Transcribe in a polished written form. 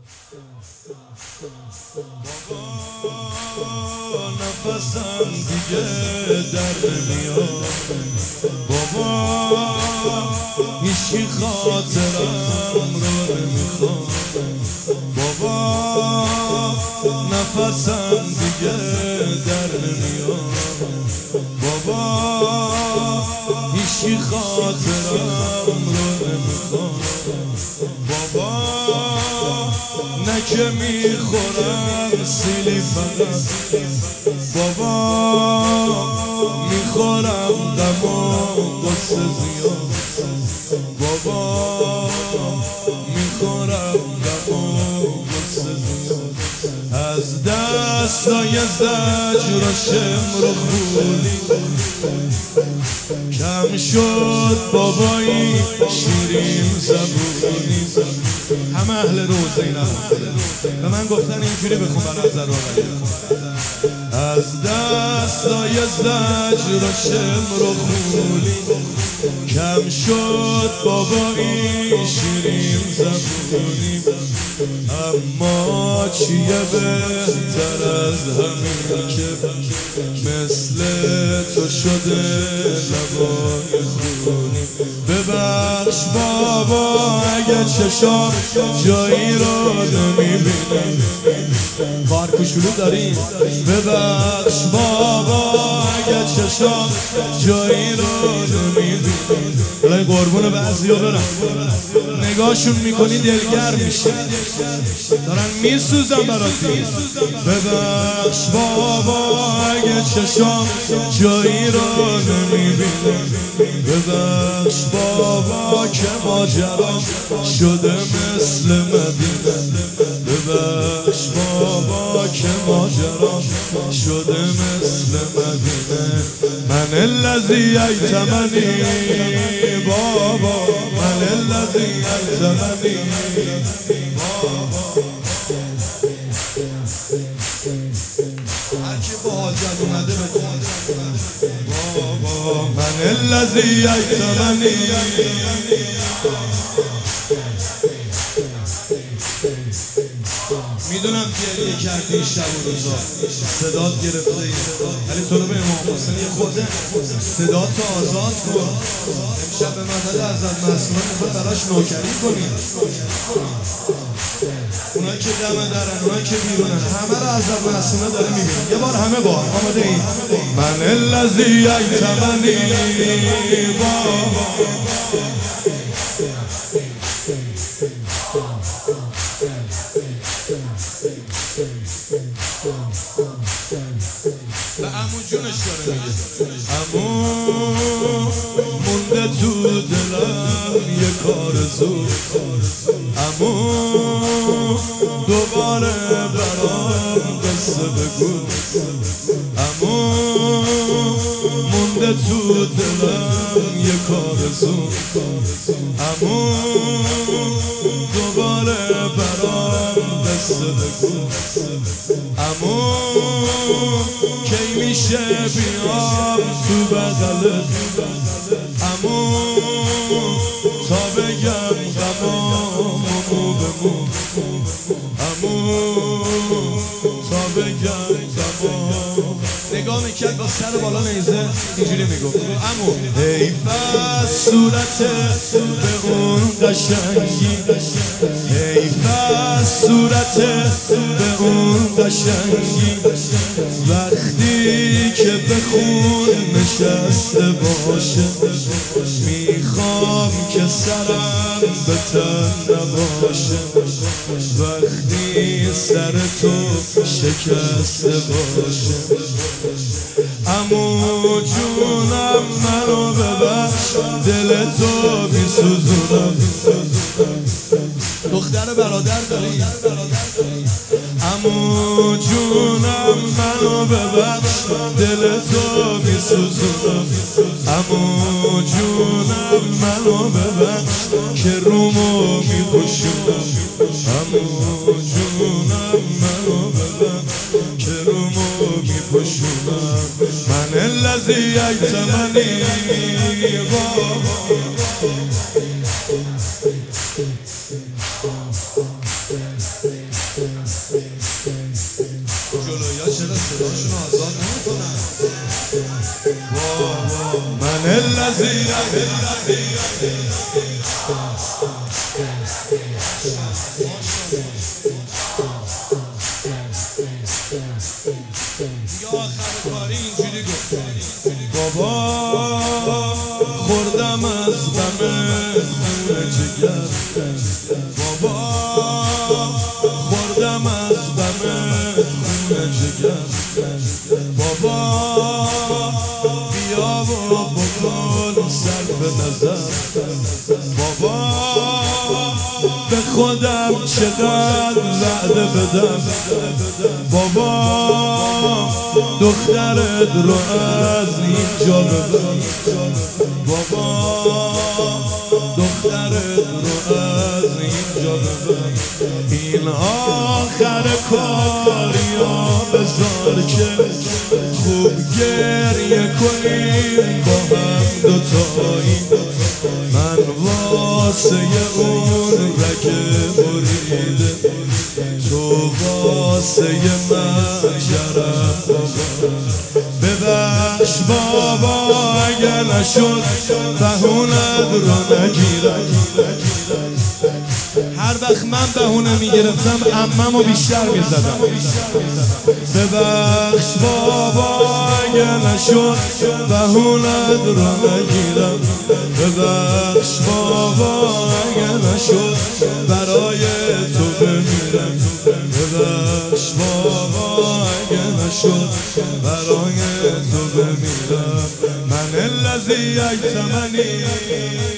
بابا نفسم دیگه در نمیاد، بابا هیچی خاطرم رو نمیخواد، بابا نفسم دیگه در نمیاد، بابا هیچی خاطرم رو نمیخواد، بابا نه که میخورم سیلی فقط، بابا میخورم غم و غصه زیاد، بابا میخورم غم و غصه زیاد. از دستای زجر و شمر و خولی کم شد بابایی شیرین زبونی. همه اهل روزه اینا به من گفتن اینجوری بخون به نظر رو. از دستای زجر و شمر و خولی کم شد بابایی شیرین زبونی. اما چیه بهتر از همین که مثل تو شده لبای خونی. ببخش بابا اگه چشام جایی رو نمیبینی، کار کوچولو داری. ببخش بابا اگه چشام جایی رو نمیبینی. الان قربون بعضیا برم، نگاهشون میکنی دلگرم میشه، دارن میسوزن براتی. ببخش بابا اگه چشام جایی رو نمیبینه، ببخش بابا که ماجرام شده مثل مدینه، ببخش بابا که ماجرام شده مثل مدینه. من الذی ایتمنی بابا، من الذی ایتمنی بابا. هرچی با حاجت اومده بکن بابا. من الذی ایتمنی. میدونم گریه کردی شب و روزا، صدات گرفته ولی تو رو به امام حسین یه خورده صدات رو آزاد کن. امشب به مدد حضرت معصومه میخواد براش نوکری کنی. اونایی که دم درن، اونایی که بیرونن، همه رو حضرت معصومه داره میبینه. یه بار همه بار آماده این. من الذی ایتمنی بابا. به عمو جونش داره میگه، عمو مونده تو دلم یه کار زود، عمو دوباره برام قصه بگو، عمو مونده تو دلم یه کار زود، عمو دوباره برام قصه بگو، عمو کی میشه بیام تو بغلت، عمو تا بگم غمامو به مو، عمو تا بگم غمامو. نگاه میکرد با سر بالا نیزه اینجوری میگفت عمو حیف از صورتت به اون قشنگی، حیف از صورتت به اون قشنگی، وقتی که به خون نشسته باشه میخوام که سرم به تن نباشه، وقتی سر تو شکسته باشه. عمو جونم منو ببخش دل تو میسوزونم. دختر برادر داری؟ عمو جونم منو ببخش دل تو میسوزونم، عمو جونم منو ببخش که رومو میپوشونم، عمو جونم منو ببخش که رومو میپوشونم. من الذی ایتمنی بابا. آخر کاری اینجوری گفت بابا خوردم از غم خون جگر بابا خوردم از غم خون جگر بابا بیا و بکن صرف نظر بابا به خودم چقدر وعده بدم بابا دخترت رو از اینجا ببر بابا دخترت رو از اینجا ببر این آخر کاریا بذار که خوب گریه کنیم با هم دوتایی من واسه اون رگه بریده تو واسه من جرم بابا ببخش بابا اگر نشد بهونت رو نگیرم هر وقت من بهونه میگرفتم عممو بیشتر میزدم ببخش بابا اگر نشد بهونت رو نگیرم ببخش بابا اگر نشد برای تو بمیرم ببخش بابا اگر نشد برای تو بمیرم من الذی ایتمنی